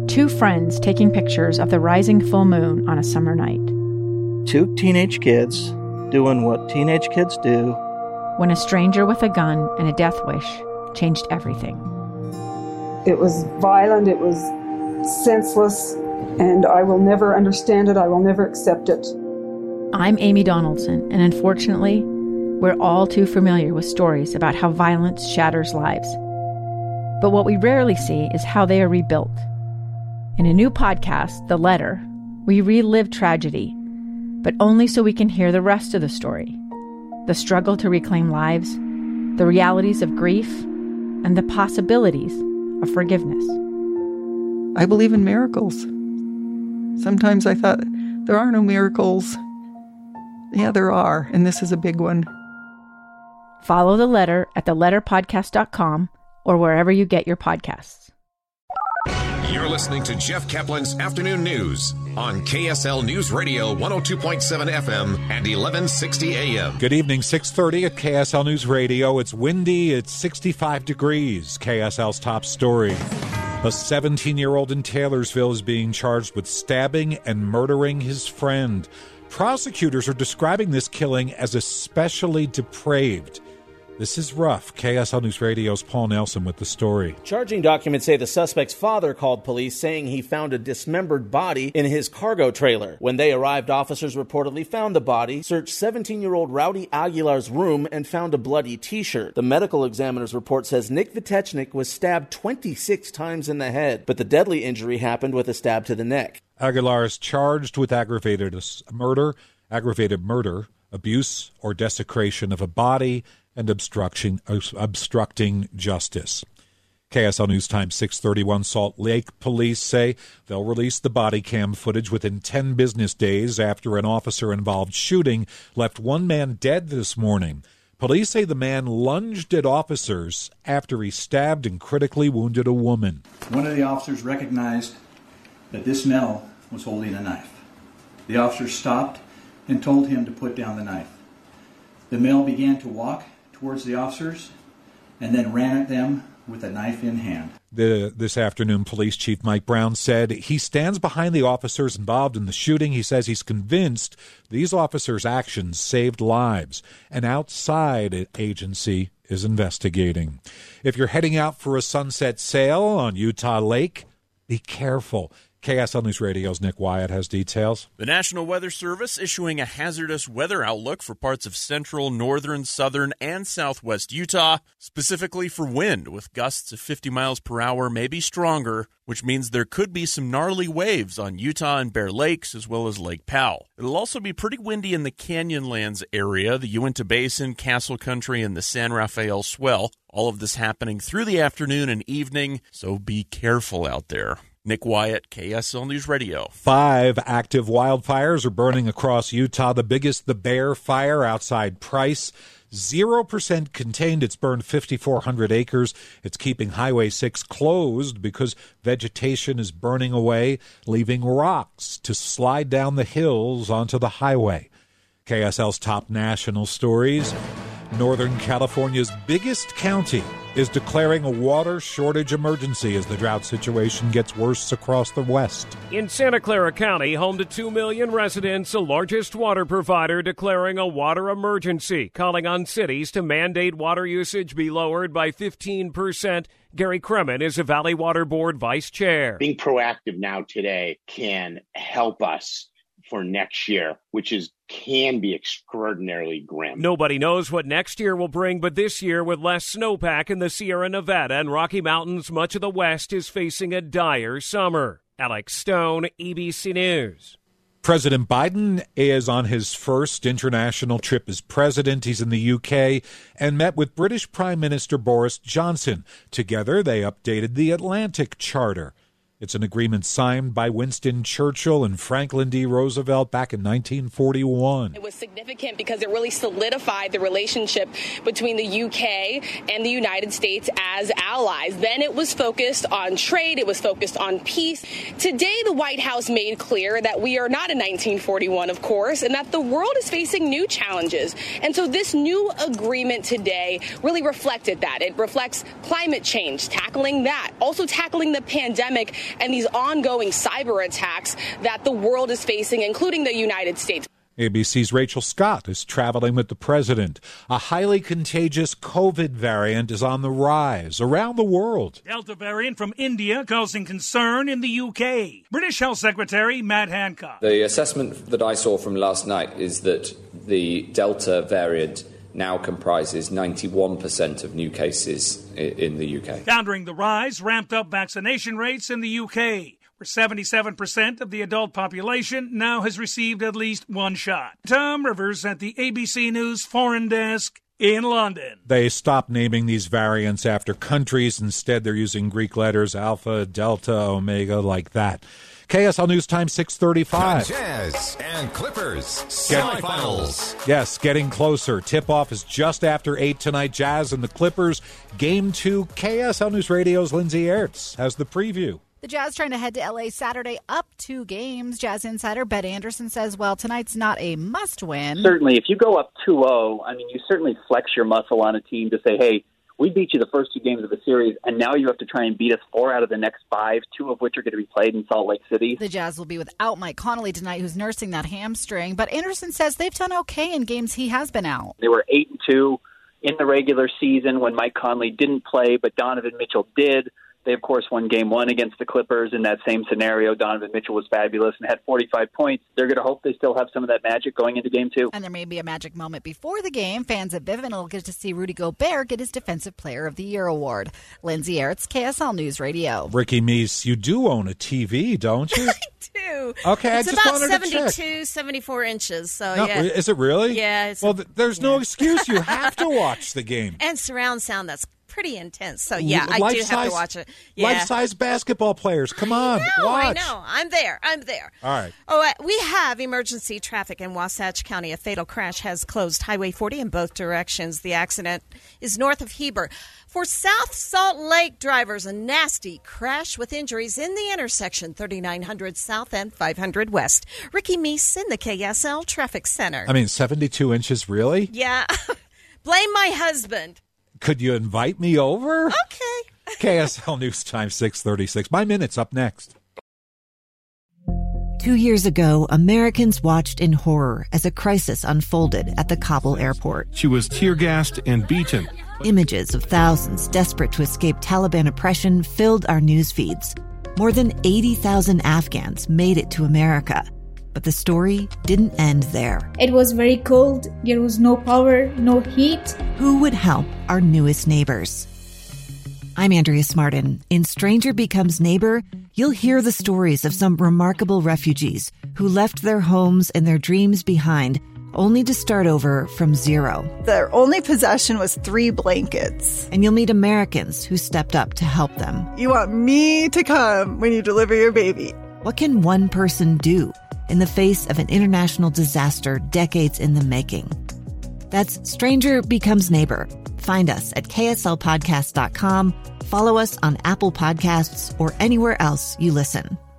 Two friends taking pictures of the rising full moon on a summer night. Two teenage kids doing what teenage kids do. When a stranger with a gun and a death wish changed everything. It was violent, it was senseless, and I will never understand it, I will never accept it. I'm Amy Donaldson, and unfortunately, we're all too familiar with stories about how violence shatters lives. But what we rarely see is how they are rebuilt. In a new podcast, The Letter, we relive tragedy, but only so we can hear the rest of the story. The struggle to reclaim lives, the realities of grief, and the possibilities of forgiveness. I believe in miracles. Sometimes I thought, there are no miracles. Yeah, there are, and this is a big one. Follow The Letter at theletterpodcast.com or wherever you get your podcasts. You're listening to Jeff Kaplan's Afternoon News on KSL News Radio 102.7 FM and 1160 AM. Good evening, 6:30 at KSL News Radio. It's windy, it's 65 degrees. KSL's top story. A 17-year-old in Taylorsville is being charged with stabbing and murdering his friend. Prosecutors are describing this killing as especially depraved. This is rough. KSL News Radio's Paul Nelson with the story. Charging documents say the suspect's father called police saying he found a dismembered body in his cargo trailer. When they arrived, officers reportedly found the body, searched 17-year-old Rowdy Aguilar's room, and found a bloody T-shirt. The medical examiner's report says Nick Vitechnik was stabbed 26 times in the head, but the deadly injury happened with a stab to the neck. Aguilar is charged with aggravated murder, abuse or desecration of a body, and obstructing justice. KSL News Time 6:31. Salt Lake police say they'll release the body cam footage within 10 business days after an officer-involved shooting left one man dead this morning. Police say the man lunged at officers after he stabbed and critically wounded a woman. One of the officers recognized that this male was holding a knife. The officer stopped and told him to put down the knife. The male began to walk towards the officers and then ran at them with a knife in hand. This afternoon, Police Chief Mike Brown said he stands behind the officers involved in the shooting. He says he's convinced these officers' actions saved lives. An outside agency is investigating. If you're heading out for a sunset sail on Utah Lake, be careful. KSL News Radio's Nick Wyatt has details. The National Weather Service issuing a hazardous weather outlook for parts of central, northern, southern, and southwest Utah, specifically for wind, with gusts of 50 miles per hour, maybe stronger, which means there could be some gnarly waves on Utah and Bear Lakes, as well as Lake Powell. It'll also be pretty windy in the Canyonlands area, the Uinta Basin, Castle Country, and the San Rafael Swell. All of this happening through the afternoon and evening, so be careful out there. Nick Wyatt, KSL News Radio. 5 active wildfires are burning across Utah. The biggest, the Bear Fire outside Price. 0% contained. It's burned 5,400 acres. It's keeping Highway 6 closed because vegetation is burning away, leaving rocks to slide down the hills onto the highway. KSL's top national stories. Northern California's biggest county is declaring a water shortage emergency as the drought situation gets worse across the west. In Santa Clara County, home to 2 million residents, the largest water provider declaring a water emergency, calling on cities to mandate water usage be lowered by 15%. Gary Kremen is a Valley Water Board vice chair. Being proactive now today can help us for next year, which can be extraordinarily grim. Nobody knows what next year will bring, but this year, with less snowpack in the Sierra Nevada and Rocky Mountains, much of the West is facing a dire summer. Alex Stone, ABC News. President Biden is on his first international trip as president. He's in the UK and met with British Prime Minister Boris Johnson. Together, they updated the Atlantic Charter. It's an agreement signed by Winston Churchill and Franklin D. Roosevelt back in 1941. It was significant because it really solidified the relationship between the UK and the United States as allies. Then it was focused on trade. It was focused on peace. Today, the White House made clear that we are not in 1941, of course, and that the world is facing new challenges. And so this new agreement today really reflected that. It reflects climate change, tackling that, also tackling the pandemic, and these ongoing cyber attacks that the world is facing, including the United States. ABC's Rachel Scott is traveling with the president. A highly contagious COVID variant is on the rise around the world. Delta variant from India causing concern in the UK. British Health Secretary Matt Hancock. The assessment that I saw from last night is that the Delta variant now comprises 91% of new cases in the UK. Countering the rise, ramped up vaccination rates in the UK. 77% of the adult population now has received at least one shot. Tom Rivers at the ABC News Foreign Desk in London. They stopped naming these variants after countries. Instead, they're using Greek letters, alpha, delta, omega, like that. KSL News Time 6:35. Jazz and Clippers semifinals. Yes, getting closer. Tip-off is just after 8 tonight. Jazz and the Clippers. Game 2. KSL News Radio's Lindsay Aerts has the preview. The Jazz trying to head to L.A. Saturday up 2 games. Jazz insider Bet Anderson says, well, tonight's not a must-win. Certainly, if you go up 2-0, I mean, you certainly flex your muscle on a team to say, hey, we beat you the first 2 games of the series, and now you have to try and beat us 4 out of the next 5, 2 of which are going to be played in Salt Lake City. The Jazz will be without Mike Conley tonight, who's nursing that hamstring. But Anderson says they've done okay in games he has been out. They were 8-2 in the regular season when Mike Conley didn't play, but Donovan Mitchell did. They, of course, won Game 1 against the Clippers in that same scenario. Donovan Mitchell was fabulous and had 45 points. They're going to hope they still have some of that magic going into Game 2. And there may be a magic moment before the game. Fans at Vivint will get to see Rudy Gobert get his Defensive Player of the Year award. Lindsay Aerts, KSL News Radio. Ricky Meese, you do own a TV, don't you? I do. Okay, it's I just about wanted to 72, 74 inches. So no, yeah. Is it really? Yeah. Well, there's no excuse. You have to watch the game. And surround sound, that's pretty intense. So, yeah, I do have to watch it. Yeah. Life-size basketball players. Come on, watch. I know. I'm there. All right. Oh, we have emergency traffic in Wasatch County. A fatal crash has closed Highway 40 in both directions. The accident is north of Heber. For South Salt Lake drivers, a nasty crash with injuries in the intersection, 3900 South and 500 West. Ricky Meese in the KSL Traffic Center. I mean, 72 inches, really? Yeah. Blame my husband. Could you invite me over? Okay. KSL News Time 6:36. My Minute's up next. 2 years ago, Americans watched in horror as a crisis unfolded at the Kabul airport. She was tear-gassed and beaten. Images of thousands desperate to escape Taliban oppression filled our news feeds. More than 80,000 Afghans made it to America. But the story didn't end there. It was very cold. There was no power, no heat. Who would help our newest neighbors? I'm Andrea Smartin. In Stranger Becomes Neighbor, you'll hear the stories of some remarkable refugees who left their homes and their dreams behind, only to start over from zero. Their only possession was 3 blankets. And you'll meet Americans who stepped up to help them. You want me to come when you deliver your baby. What can one person do in the face of an international disaster decades in the making? That's Stranger Becomes Neighbor. Find us at kslpodcast.com. Follow us on Apple Podcasts or anywhere else you listen.